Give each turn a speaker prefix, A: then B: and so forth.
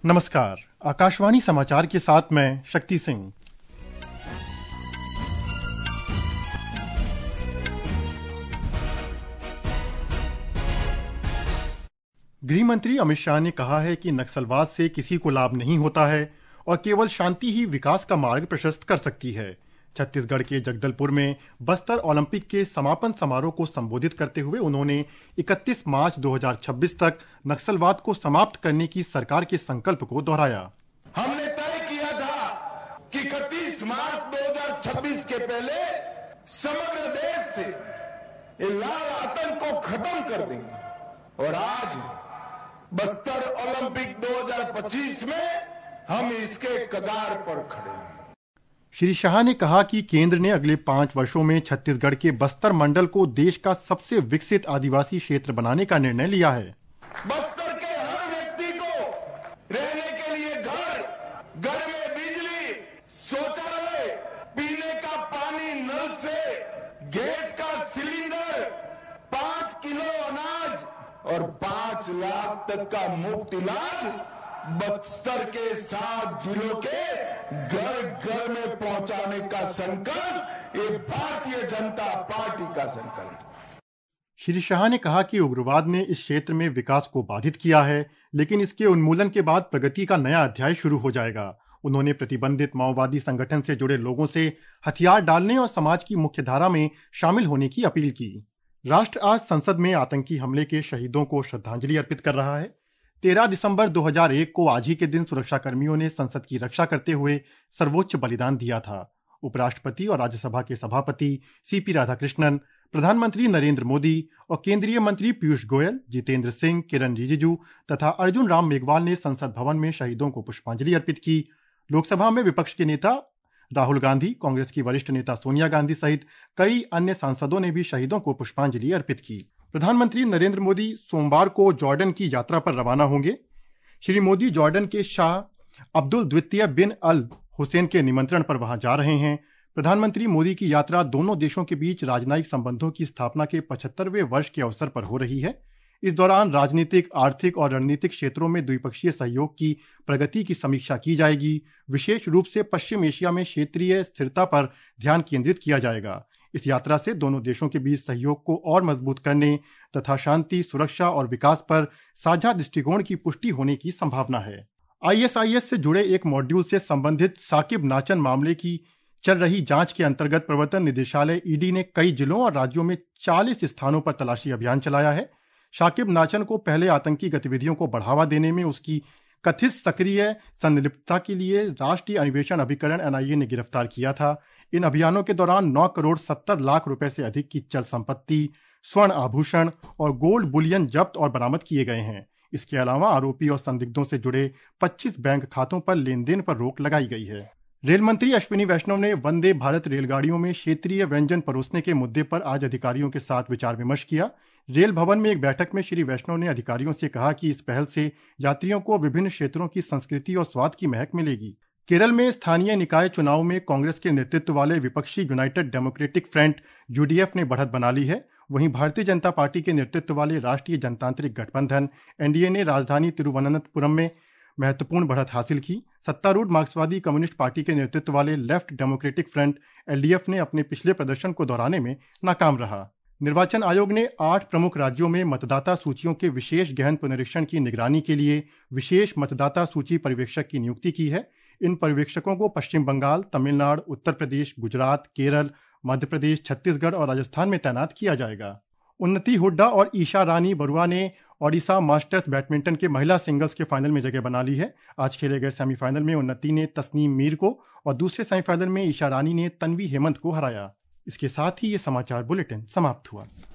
A: नमस्कार। आकाशवाणी समाचार के साथ मैं शक्ति सिंह। गृह मंत्री अमित शाह ने कहा है कि नक्सलवाद से किसी को लाभ नहीं होता है और केवल शांति ही विकास का मार्ग प्रशस्त कर सकती है। छत्तीसगढ़ के जगदलपुर में बस्तर ओलंपिक के समापन समारोह को संबोधित करते हुए उन्होंने 31 मार्च 2026 तक नक्सलवाद को समाप्त करने की सरकार के संकल्प को दोहराया।
B: हमने तय किया था कि 31 मार्च 2026 के पहले समग्र देश से ये लाल आतंक को खत्म कर देंगे और आज बस्तर ओलंपिक 2025 में हम इसके कगार पर खड़े हैं।
A: श्री शाह ने कहा कि केंद्र ने अगले 5 वर्षों में छत्तीसगढ़ के बस्तर मंडल को देश का सबसे विकसित आदिवासी क्षेत्र बनाने का निर्णय लिया है।
B: बस्तर के हर व्यक्ति को रहने के लिए घर में बिजली, शौचालय, पीने का पानी नल से, गैस का सिलेंडर, 5 किलो अनाज और 5 लाख तक का मुफ्त इलाज बस्तर के 7 जिलों के घर में पहुंचाने का संकल्प ये भारतीय जनता पार्टी का संकल्प।
A: श्री शाह ने कहा कि उग्रवाद ने इस क्षेत्र में विकास को बाधित किया है, लेकिन इसके उन्मूलन के बाद प्रगति का नया अध्याय शुरू हो जाएगा। उन्होंने प्रतिबंधित माओवादी संगठन से जुड़े लोगों से हथियार डालने और समाज की मुख्यधारा में शामिल होने की अपील की। राष्ट्र आज संसद में आतंकी हमले के शहीदों को श्रद्धांजलि अर्पित कर रहा है। 13 दिसंबर 2001 को आज ही के दिन सुरक्षा कर्मियों ने संसद की रक्षा करते हुए सर्वोच्च बलिदान दिया था। उपराष्ट्रपति और राज्यसभा के सभापति सीपी राधाकृष्णन, प्रधानमंत्री नरेंद्र मोदी और केंद्रीय मंत्री पीयूष गोयल, जितेंद्र सिंह, किरण रिजिजू तथा अर्जुन राम मेघवाल ने संसद भवन में शहीदों को पुष्पांजलि अर्पित की। लोकसभा में विपक्ष के नेता राहुल गांधी, कांग्रेस की वरिष्ठ नेता सोनिया गांधी सहित कई अन्य सांसदों ने भी शहीदों को पुष्पांजलि अर्पित की। प्रधानमंत्री नरेंद्र मोदी सोमवार को जॉर्डन की यात्रा पर रवाना होंगे। श्री मोदी जॉर्डन के शाह अब्दुल द्वितीय बिन अल हुसैन के निमंत्रण पर वहां जा रहे हैं। प्रधानमंत्री मोदी की यात्रा दोनों देशों के बीच राजनयिक संबंधों की स्थापना के 75वें वर्ष के अवसर पर हो रही है। इस दौरान राजनीतिक, आर्थिक और रणनीतिक क्षेत्रों में द्विपक्षीय सहयोग की प्रगति की समीक्षा की जाएगी। विशेष रूप से पश्चिम एशिया में क्षेत्रीय स्थिरता पर ध्यान केंद्रित किया जाएगा। इस यात्रा से दोनों देशों के बीच सहयोग को और मजबूत करने तथा शांति, सुरक्षा और विकास पर साझा दृष्टिकोण की पुष्टि होने की संभावना है। आईएसआईएस से जुड़े एक मॉड्यूल से संबंधित साकिब नाचन मामले की चल रही जांच के अंतर्गत प्रवर्तन निदेशालय ईडी ने कई जिलों और राज्यों में 40 स्थानों पर तलाशी अभियान चलाया है। शाकिब नाचन को पहले आतंकी गतिविधियों को बढ़ावा देने में उसकी कथित सक्रिय संलिप्तता के लिए राष्ट्रीय अन्वेषण अभिकरण एनआईए ने गिरफ्तार किया था। इन अभियानों के दौरान 9 करोड़ 70 लाख रुपए से अधिक की चल संपत्ति, स्वर्ण आभूषण और गोल्ड बुलियन जब्त और बरामद किए गए हैं। इसके अलावा आरोपी और संदिग्धों से जुड़े 25 बैंक खातों पर लेन देन पर रोक लगाई गई है। रेल मंत्री अश्विनी वैष्णव ने वंदे भारत रेलगाड़ियों में क्षेत्रीय व्यंजन परोसने के मुद्दे पर आज अधिकारियों के साथ विचार विमर्श किया। रेल भवन में एक बैठक में श्री वैष्णव ने अधिकारियों से कहा कि इस पहल से यात्रियों को विभिन्न क्षेत्रों की संस्कृति और स्वाद की महक मिलेगी। केरल में स्थानीय निकाय चुनाव में कांग्रेस के नेतृत्व वाले विपक्षी यूनाइटेड डेमोक्रेटिक फ्रंट यूडीएफ ने बढ़त बना ली है। वहीं भारतीय जनता पार्टी के नेतृत्व वाले राष्ट्रीय जनतांत्रिक गठबंधन एनडीए ने राजधानी तिरुवनंतपुरम में महत्वपूर्ण बढ़त हासिल की। सत्तारूढ़ मार्क्सवादी कम्युनिस्ट पार्टी के नेतृत्व वाले लेफ्ट डेमोक्रेटिक फ्रंट एलडीएफ ने अपने पिछले प्रदर्शन को दोहराने में नाकाम रहा। निर्वाचन आयोग ने 8 प्रमुख राज्यों में मतदाता सूचियों के विशेष गहन पुनरीक्षण की निगरानी के लिए विशेष मतदाता सूची पर्यवेक्षक की नियुक्ति की है। इन पर्यवेक्षकों को पश्चिम बंगाल, तमिलनाडु, उत्तर प्रदेश, गुजरात, केरल, मध्य प्रदेश, छत्तीसगढ़ और राजस्थान में तैनात किया जाएगा। उन्नति हुड्डा और ईशा रानी बरुआ ने ओडिशा मास्टर्स बैडमिंटन के महिला सिंगल्स के फाइनल में जगह बना ली है। आज खेले गए सेमीफाइनल में उन्नति ने तस्नीम मीर को और दूसरे सेमीफाइनल में ईशा रानी ने तन्वी हेमंत को हराया। इसके साथ ही ये समाचार बुलेटिन समाप्त हुआ।